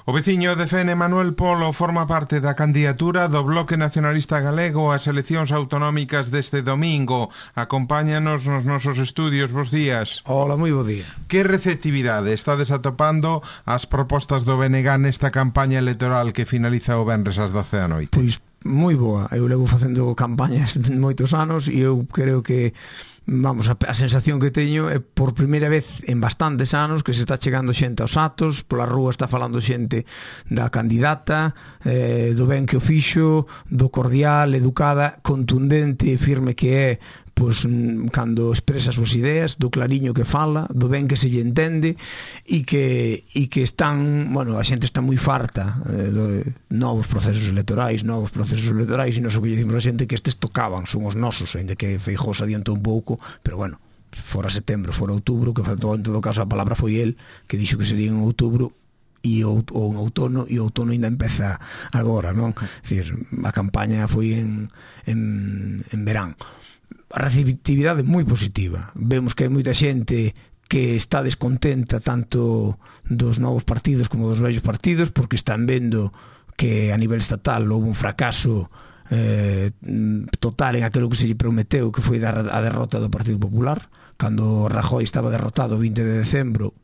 O veciño de Fene, Manuel Polo, forma parte da candidatura do Bloque Nacionalista Galego ás eleccións autonómicas deste domingo. Acompáñanos nos nosos estudios. Bos días. Hola, moi bo día. Que receptividade estades atopando as propostas do BNG nesta campaña electoral que finaliza o venres ás 12 da noite? Pois moi boa. Eu levo facendo campañas moitos anos e eu creo que a sensación que teño é por primeira vez en bastantes anos que se está chegando xente aos actos, pola rúa está falando xente da candidata, do ben que o fixo, do cordial, educada, contundente e firme que é, pois, cando expresa as súas ideas, do clariño que fala, do ben que se lle entende e que están, bueno, a xente está moi farta de novos procesos electorais e nós o que lle dicimos a xente que estes tocaban, son os nosos, ainda que Feijóo se adiantou un pouco, pero bueno, fora setembro, fora outubro, que faltou en todo caso a palabra foi el, que dixo que sería en outubro e o outono, e o outono ainda empeza agora, non? É dicir, a campaña foi en verán. A receptividade é moi positiva. Vemos que hai moita xente que está descontenta tanto dos novos partidos como dos vellos partidos, porque están vendo que a nivel estatal houve un fracaso total en aquilo que se lle prometeu, que foi a derrota do Partido Popular. Cando Rajoy estaba derrotado o 20 de decembro,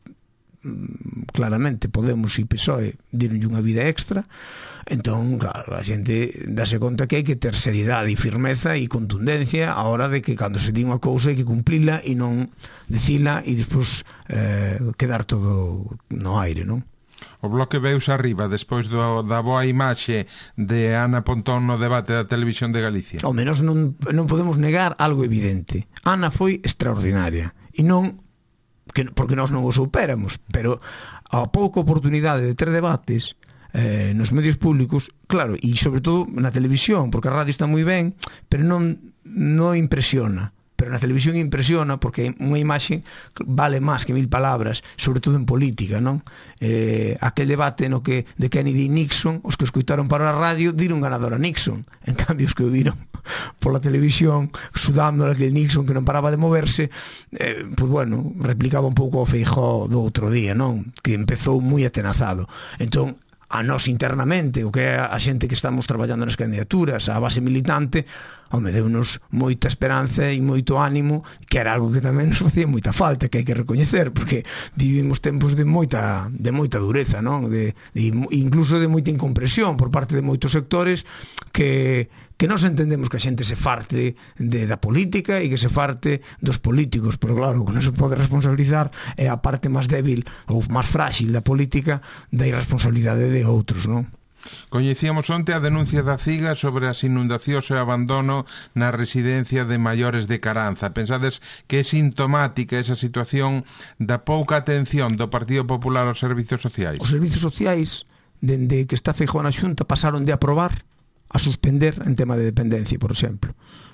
claramente Podemos e PSOE dironlle unha vida extra. Entón, claro, a xente dáse conta que hai que ter seriedade e firmeza e contundencia a hora de que cando se di unha cousa hai que cumplila e non decila e despois quedar todo no aire, non? O Bloque veuse arriba despois da boa imaxe de Ana Pontón no debate da Televisión de Galicia. Ao menos non podemos negar algo evidente. Ana foi extraordinaria e non porque nós non o superamos, pero a pouca oportunidade de ter debates nos medios públicos, claro, e sobre todo na televisión, porque a radio está moi ben, pero non impresiona. Pero na televisión impresiona porque unha imaxe vale máis que 1000 palabras, sobre todo en política, non? Aquel debate no que de Kennedy e Nixon, os que escoitaron para a radio diron ganador a Nixon, en cambio os que o viron pola televisión sudando aquel Nixon que non paraba de moverse, pois bueno, replicaba un pouco o Feijóo do outro día, non? Que empezou moi atenazado. Entón, a nós internamente, o que é a xente que estamos traballando nas candidaturas, a base militante, home, deu-nos moita esperanza e moito ánimo, que era algo que tamén nos facía moita falta, que hai que recoñecer, porque vivimos tempos de moita dureza, non? Incluso de moita incompresión por parte de moitos sectores que nós entendemos que a xente se farte da política e que se farte dos políticos, pero claro, que non se pode responsabilizar é a parte máis débil ou máis frágil da política da irresponsabilidade de outros, non? Coñecíamos onte a denuncia da CIGA sobre as inundacións e abandono na residencia de maiores de Caranza. Pensades que é sintomática esa situación da pouca atención do Partido Popular aos servizos sociais? Os servizos sociais, dende que está Feijóo na Xunta, pasaron de aprobar a suspender en tema de dependencia, por exemplo.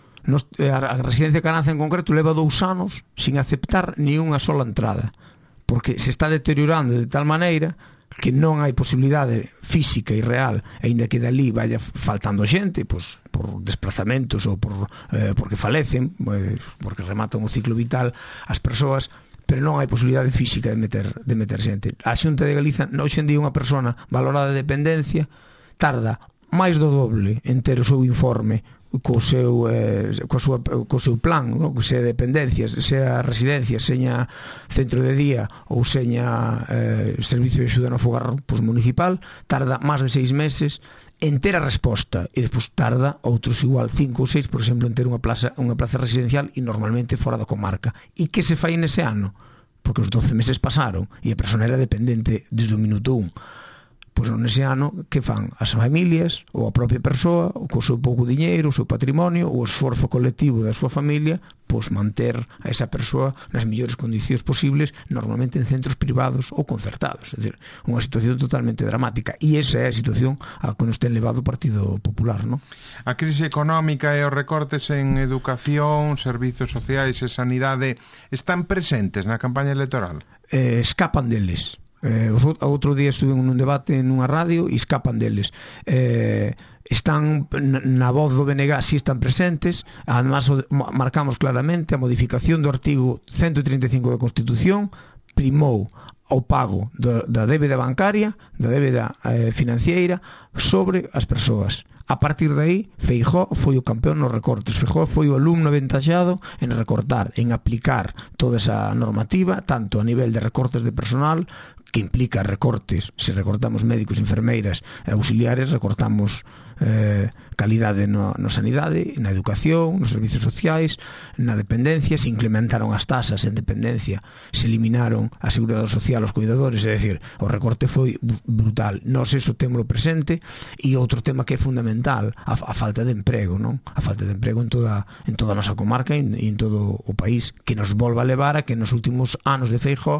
A residencia de Caranza en concreto leva 2 anos sin aceptar ni unha sola entrada, porque se está deteriorando de tal maneira que non hai posibilidade física e real, aínda que dali vaya faltando xente, pois, por desplazamentos ou porque falecen, porque rematan o ciclo vital as persoas, pero non hai posibilidade física de meter xente. A Xunta de Galiza, hoxe en día, unha persona valorada de dependencia tarda máis do doble en ter o seu informe co seu plan, no? Se dependencias, sea residencia, seña centro de día ou seña servicio de axuda no fogar municipal, tarda máis de 6 meses en ter a resposta e despois tarda outros igual 5 ou 6, por exemplo, en ter unha plaza residencial e normalmente fora da comarca. E que se fai nese ano? Porque os 12 meses pasaron e a persona era dependente desde o minuto 1. Pois nese ano, que fan as familias ou a propia persoa, ou co seu pouco diñeiro, o seu patrimonio, o esforzo colectivo da súa familia, pois manter a esa persoa nas mellores condicións posibles, normalmente en centros privados ou concertados. É dicir, unha situación totalmente dramática, e esa é a situación a que nos ten levado o Partido Popular, non? A crise económica e os recortes en educación, servizos sociais e sanidade están presentes na campaña electoral? Escapan deles. Outro día estuve nun debate nunha radio e escapan deles. Están na voz do BNG, si están presentes. Además, marcamos claramente a modificación do artigo 135 da Constitución, primou ao pago da débeda bancaria, da débeda financiera sobre as persoas. A partir de aí, Feijóo foi o campeón nos recortes. Feijóo foi o alumno aventaxado en recortar, en aplicar toda esa normativa, tanto a nivel de recortes de personal, que implica recortes. Se recortamos médicos, enfermeiras e auxiliares, recortamos calidade na sanidade, na educación, nos servicios sociais, na dependencia. Se incrementaron as tasas en dependencia, se eliminaron a seguridade social aos cuidadores, é dicir, o recorte foi brutal. Nós eso temos presente. E outro tema que é fundamental, a falta de emprego, non? A falta de emprego en toda a nosa comarca e en todo o país, que nos volva a levar a que nos últimos anos de Feijóo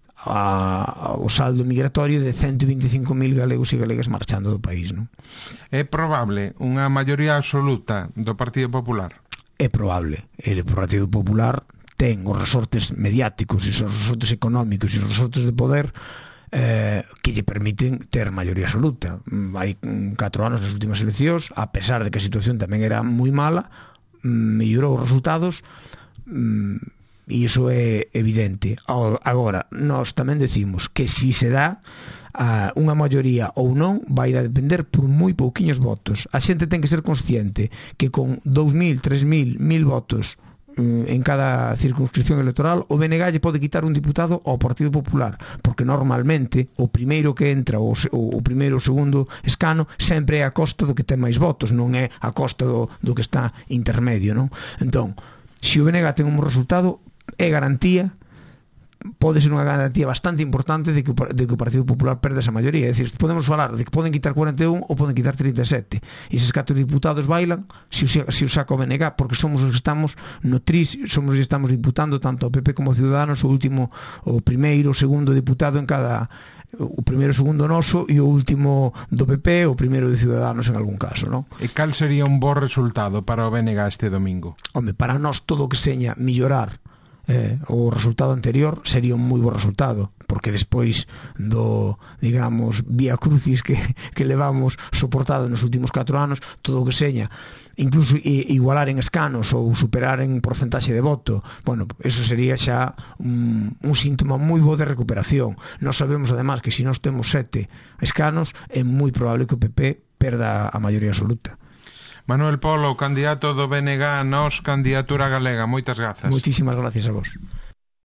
o saldo migratorio de 125.000 galegos e galegas marchando do país, non? É probable unha maioría absoluta do Partido Popular? É probable. O Partido Popular ten os resortes mediáticos e os resortes económicos e os resortes de poder que lle permiten ter maioría absoluta. Hai 4 anos nas últimas eleccións, a pesar de que a situación tamén era moi mala, mellorou os resultados, e iso é evidente. Agora, nós tamén decimos que si se dá unha maioría ou non, vai a depender por moi pouquiños votos. A xente ten que ser consciente que con 2.000, 3.000, 1.000 votos en cada circunscripción electoral, o BNG lle pode quitar un diputado ao Partido Popular, porque normalmente o primeiro que entra, o primeiro ou segundo escano, sempre é a costa do que ten máis votos, non é a costa do que está intermedio, non? Entón, se o BNG ten un resultado, é garantía, pode ser unha garantía bastante importante de que o Partido Popular perde esa maioría. É dicir, podemos falar de que poden quitar 41 ou poden quitar 37, e eses 4 diputados bailan se o saca o BNG, porque somos os que estamos no tris, somos os que estamos diputando tanto ao PP como aos Ciudadanos, o primeiro, o segundo diputado en cada, o primeiro, o segundo noso, e o último do PP, o primeiro de Ciudadanos en algún caso, non? E cal sería un bo resultado para o BNG este domingo? Home, para nós todo o que seña mellorar o resultado anterior sería un moi bo resultado, porque despois do, digamos, vía crucis que levamos soportado nos últimos 4 anos, todo o que seña incluso igualar en escanos ou superar en porcentaxe de voto, bueno, eso sería xa un síntoma moi bo de recuperación. Nós sabemos además que se nós temos 7 escanos, é moi probable que o PP perda a maioría absoluta. Manuel Polo, candidato do BNG Nós Candidatura Galega, moitas grazas. Moitísimas gracias a vos.